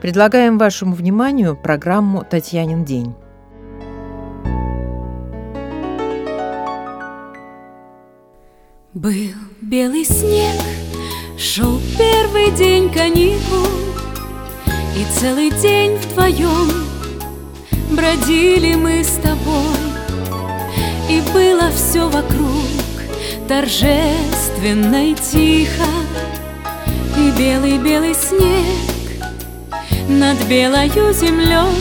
Предлагаем вашему вниманию программу «Татьянин день». Был белый снег, шел первый день каникул, и целый день вдвоем бродили мы с тобой. И было все вокруг торжественно и тихо, и белый-белый снег над белою землей.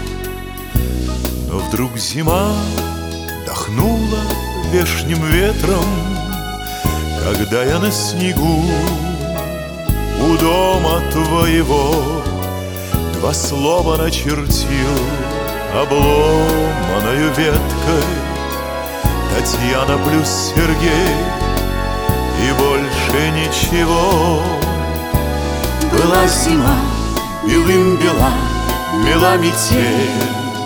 Но вдруг зима дохнула вешним ветром, когда я на снегу у дома твоего два слова начертил обломаною веткой: Татьяна плюс Сергей, и больше ничего. Была зима, белым бела, мела метель,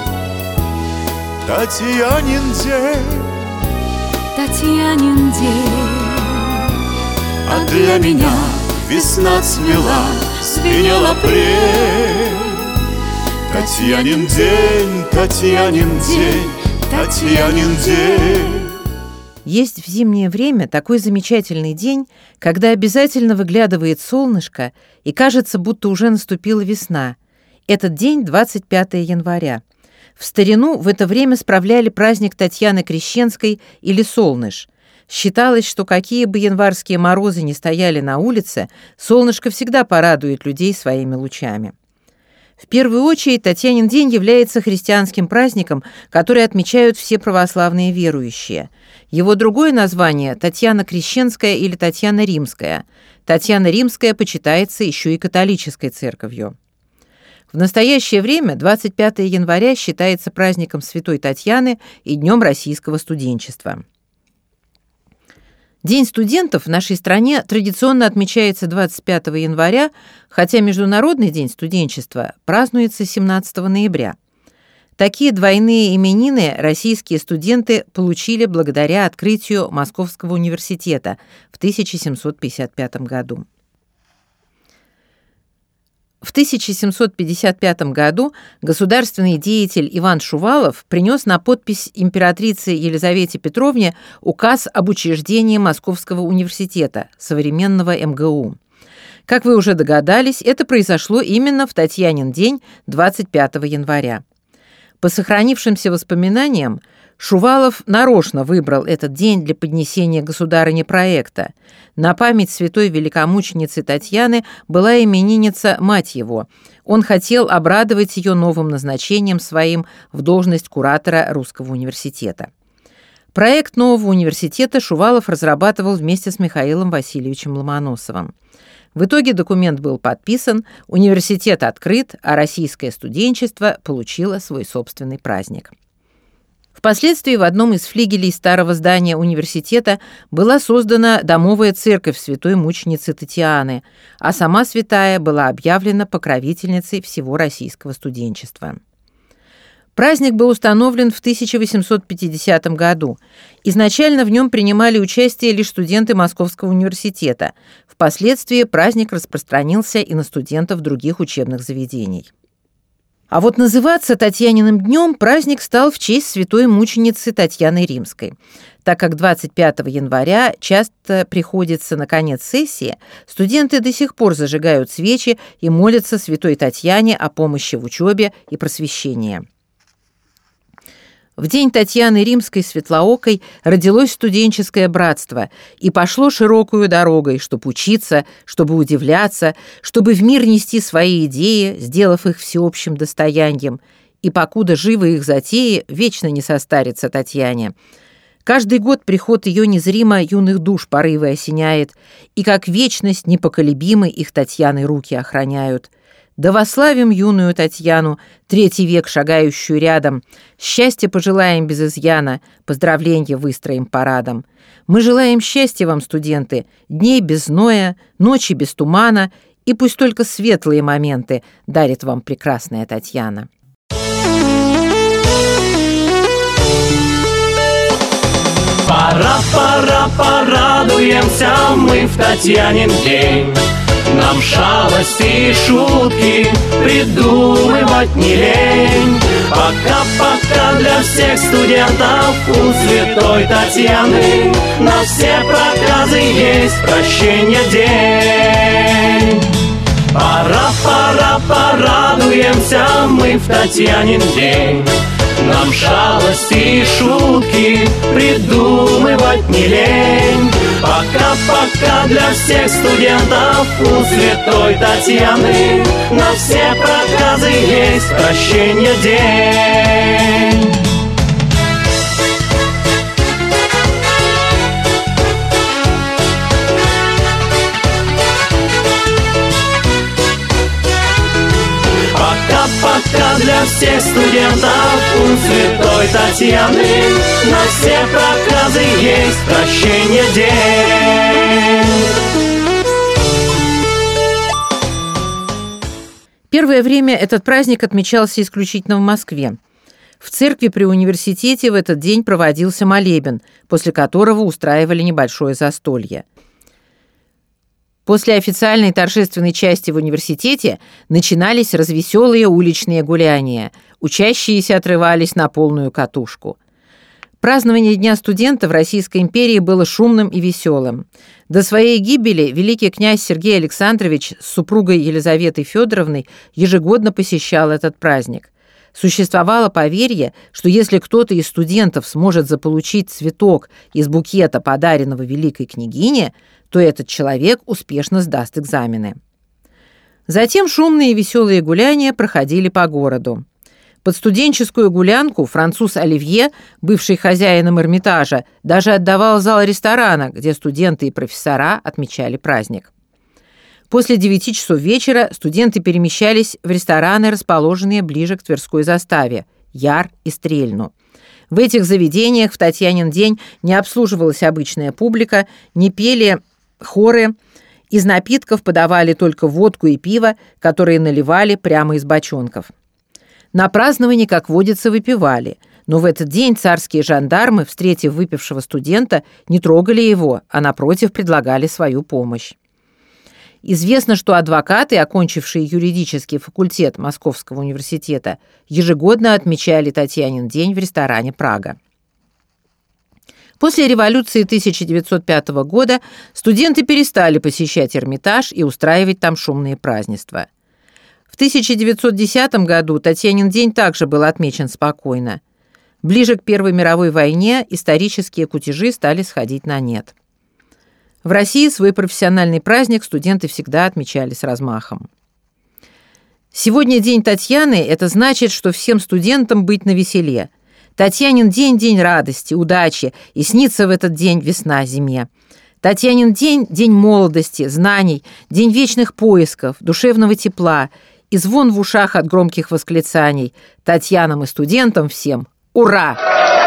Татьянин день, Татьянин день. а для меня весна цвела, звенел апрель. Татьянин день, Татьянин день, Татьянин день. Есть в зимнее время такой замечательный день, когда обязательно выглядывает солнышко и кажется, будто уже наступила весна. Этот день 25 января. В старину в это время справляли праздник Татьяны Крещенской или Солныш. Считалось, что какие бы январские морозы ни стояли на улице, солнышко всегда порадует людей своими лучами. В первую очередь Татьянин день является христианским праздником, который отмечают все православные верующие. Его другое название – Татьяна Крещенская или Татьяна Римская. Татьяна Римская почитается еще и католической церковью. В настоящее время 25 января считается праздником Святой Татьяны и Днем российского студенчества. День студентов в нашей стране традиционно отмечается 25 января, хотя Международный день студенчества празднуется 17 ноября. Такие двойные именины российские студенты получили благодаря открытию Московского университета в 1755 году. В 1755 году государственный деятель Иван Шувалов принес на подпись императрице Елизавете Петровне указ об учреждении Московского университета, современного МГУ. Как вы уже догадались, это произошло именно в Татьянин день 25 января. По сохранившимся воспоминаниям, Шувалов нарочно выбрал этот день для поднесения государыне проекта. На память святой великомученицы Татьяны была именинница мать его. Он хотел обрадовать ее новым назначением своим в должность куратора Русского университета. Проект нового университета Шувалов разрабатывал вместе с Михаилом Васильевичем Ломоносовым. В итоге документ был подписан, университет открыт, а российское студенчество получило свой собственный праздник. Впоследствии в одном из флигелей старого здания университета была создана домовая церковь святой мученицы Татьяны, а сама святая была объявлена покровительницей всего российского студенчества. Праздник был установлен в 1850 году. Изначально в нем принимали участие лишь студенты Московского университета. Впоследствии праздник распространился и на студентов других учебных заведений. А вот называться Татьяниным днем праздник стал в честь святой мученицы Татьяны Римской. Так как 25 января часто приходится на конец сессии, студенты до сих пор зажигают свечи и молятся святой Татьяне о помощи в учебе и просвещении. В день Татьяны Римской Светлоокой родилось студенческое братство и пошло широкою дорогой, чтобы учиться, чтобы удивляться, чтобы в мир нести свои идеи, сделав их всеобщим достоянием. И покуда живы их затеи, вечно не состарится Татьяне. Каждый год приход ее незримо юных душ порывы осеняет, и как вечность непоколебимы их Татьяны руки охраняют. Да вославим юную Татьяну, 3 век шагающую рядом. Счастья пожелаем без изъяна, поздравленья выстроим парадом. Мы желаем счастья вам, студенты, дней без зноя, ночи без тумана, и пусть только светлые моменты дарит вам прекрасная Татьяна. Пора, порадуемся мы в Татьянин день. Нам шалости и шутки придумывать не лень. Пока-пока для всех студентов у Святой Татьяны. На все проказы есть прощение день. Пора, порадуемся мы в Татьянин день. Нам шалости и шутки придумывать не лень. Пока-пока для всех студентов у Святой Татьяны. На все проказы есть прощение день. Пока для всех студентов у Святой Татьяны. На все проказы есть прощение день. Первое время этот праздник отмечался исключительно в Москве. В церкви при университете в этот день проводился молебен, после которого устраивали небольшое застолье. После официальной торжественной части в университете начинались развеселые уличные гуляния. Учащиеся отрывались на полную катушку. Празднование Дня студента в Российской империи было шумным и веселым. До своей гибели великий князь Сергей Александрович с супругой Елизаветой Федоровной ежегодно посещал этот праздник. Существовало поверье, что если кто-то из студентов сможет заполучить цветок из букета, подаренного великой княгине, то этот человек успешно сдаст экзамены. Затем шумные и веселые гуляния проходили по городу. Под студенческую гулянку француз Оливье, бывший хозяином Эрмитажа, даже отдавал зал ресторана, где студенты и профессора отмечали праздник. После 9 часов вечера студенты перемещались в рестораны, расположенные ближе к Тверской заставе – Яр и Стрельну. В этих заведениях в Татьянин день не обслуживалась обычная публика, не пели хоры, из напитков подавали только водку и пиво, которые наливали прямо из бочонков. На праздновании, как водится, выпивали, но в этот день царские жандармы, встретив выпившего студента, не трогали его, а напротив предлагали свою помощь. Известно, что адвокаты, окончившие юридический факультет Московского университета, ежегодно отмечали Татьянин день в ресторане «Прага». После революции 1905 года студенты перестали посещать Эрмитаж и устраивать там шумные празднества. В 1910 году Татьянин день также был отмечен спокойно. Ближе к Первой мировой войне исторические кутежи стали сходить на нет. В России свой профессиональный праздник студенты всегда отмечали с размахом. Сегодня День Татьяны – это значит, что всем студентам быть навеселе. Татьянин день – день радости, удачи, и снится в этот день весна зиме. Татьянин день – день молодости, знаний, день вечных поисков, душевного тепла и звон в ушах от громких восклицаний. Татьянам и студентам всем ура!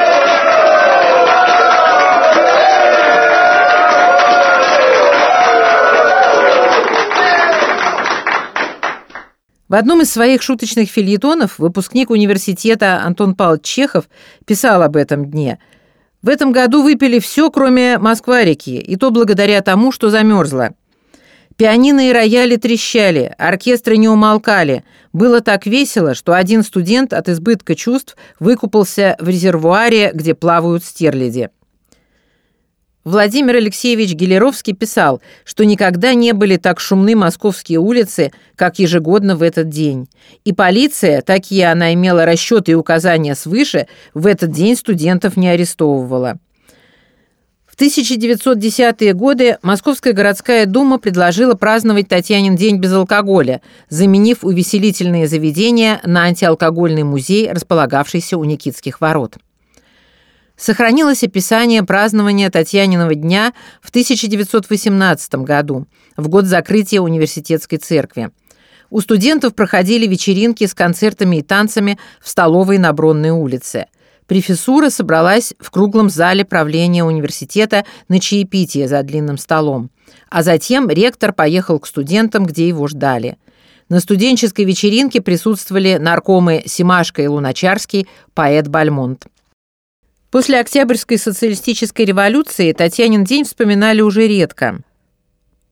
В одном из своих шуточных фельетонов выпускник университета Антон Павлович Чехов писал об этом дне. В этом году выпили все, кроме Москва-реки, и то благодаря тому, что замерзло. Пианино и рояли трещали, оркестры не умолкали. Было так весело, что один студент от избытка чувств выкупался в резервуаре, где плавают стерляди. Владимир Алексеевич Гелеровский писал, что никогда не были так шумны московские улицы, как ежегодно в этот день. И полиция, такие она имела расчеты и указания свыше, в этот день студентов не арестовывала. В 1910-е годы Московская городская дума предложила праздновать Татьянин день без алкоголя, заменив увеселительные заведения на антиалкогольный музей, располагавшийся у Никитских ворот. Сохранилось описание празднования Татьяниного дня в 1918 году, в год закрытия университетской церкви. У студентов проходили вечеринки с концертами и танцами в столовой на Бронной улице. Профессура собралась в круглом зале правления университета на чаепитие за длинным столом, а затем ректор поехал к студентам, где его ждали. На студенческой вечеринке присутствовали наркомы Семашко и Луначарский, поэт Бальмонт. После Октябрьской социалистической революции Татьянин день вспоминали уже редко.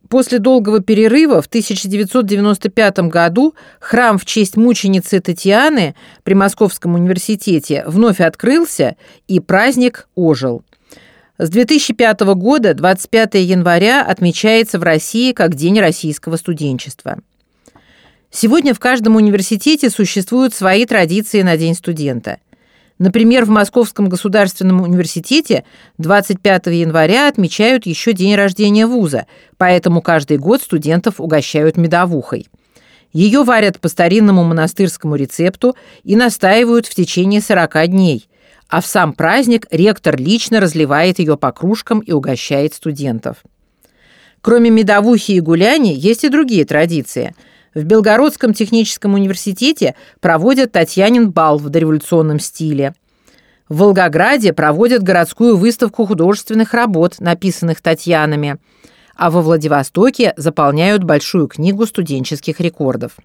После долгого перерыва в 1995 году храм в честь мученицы Татьяны при Московском университете вновь открылся, и праздник ожил. С 2005 года 25 января отмечается в России как День российского студенчества. Сегодня в каждом университете существуют свои традиции на День студента. Например, в Московском государственном университете 25 января отмечают еще день рождения вуза, поэтому каждый год студентов угощают медовухой. Ее варят по старинному монастырскому рецепту и настаивают в течение 40 дней, а в сам праздник ректор лично разливает ее по кружкам и угощает студентов. Кроме медовухи и гуляний, есть и другие традиции. В Белгородском техническом университете проводят Татьянин бал в дореволюционном стиле. В Волгограде проводят городскую выставку художественных работ, написанных Татьянами, а во Владивостоке заполняют большую книгу студенческих рекордов.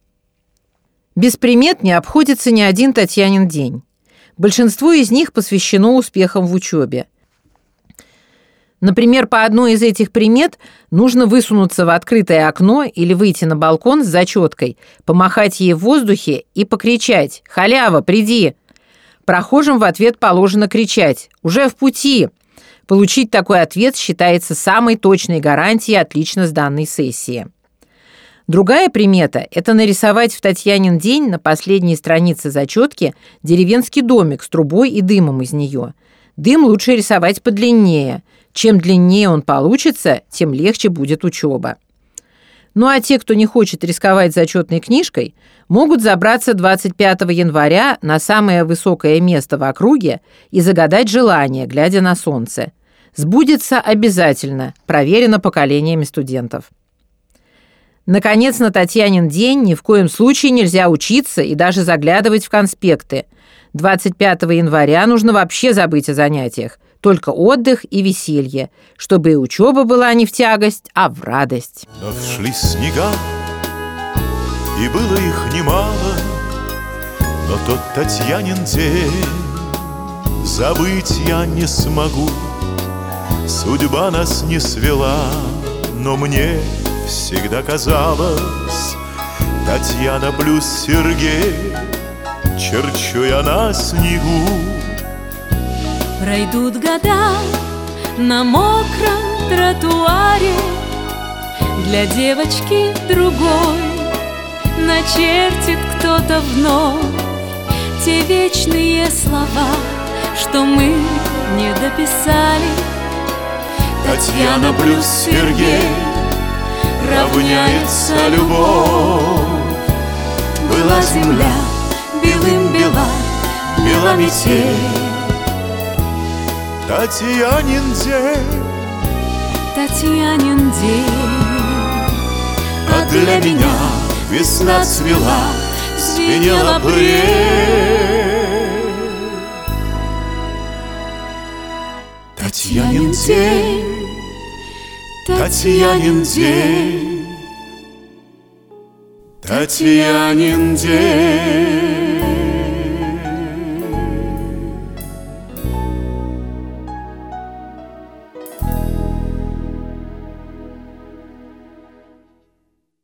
Без примет не обходится ни один Татьянин день. Большинство из них посвящено успехам в учебе. Например, по одной из этих примет нужно высунуться в открытое окно или выйти на балкон с зачеткой, помахать ей в воздухе и покричать: «Халява, приди!». Прохожим в ответ положено кричать: «Уже в пути!». Получить такой ответ считается самой точной гарантией отлично сданной сессии. Другая примета – это нарисовать в Татьянин день на последней странице зачетки деревенский домик с трубой и дымом из нее. Дым лучше рисовать подлиннее. Чем длиннее он получится, тем легче будет учеба. Ну а те, кто не хочет рисковать зачетной книжкой, могут забраться 25 января на самое высокое место в округе и загадать желание, глядя на солнце. Сбудется обязательно, проверено поколениями студентов. Наконец, на Татьянин день ни в коем случае нельзя учиться и даже заглядывать в конспекты. 25 января нужно вообще забыть о занятиях, только отдых и веселье, чтобы и учеба была не в тягость, а в радость. Но шли снега, и было их немало, но тот Татьянин день забыть я не смогу. Судьба нас не свела, но мне всегда казалось, Татьяна плюс Сергей, черчу я на снегу. Пройдут года на мокром тротуаре, для девочки другой начертит кто-то вновь те вечные слова, что мы не дописали. Татьяна плюс Сергей равняется любовь. Была земля белым бела, бела метель. Татьянин день, Татьянин день, а для меня весна цвела, звенела апрель. Татьянин день, Татьянин день, Татьянин день.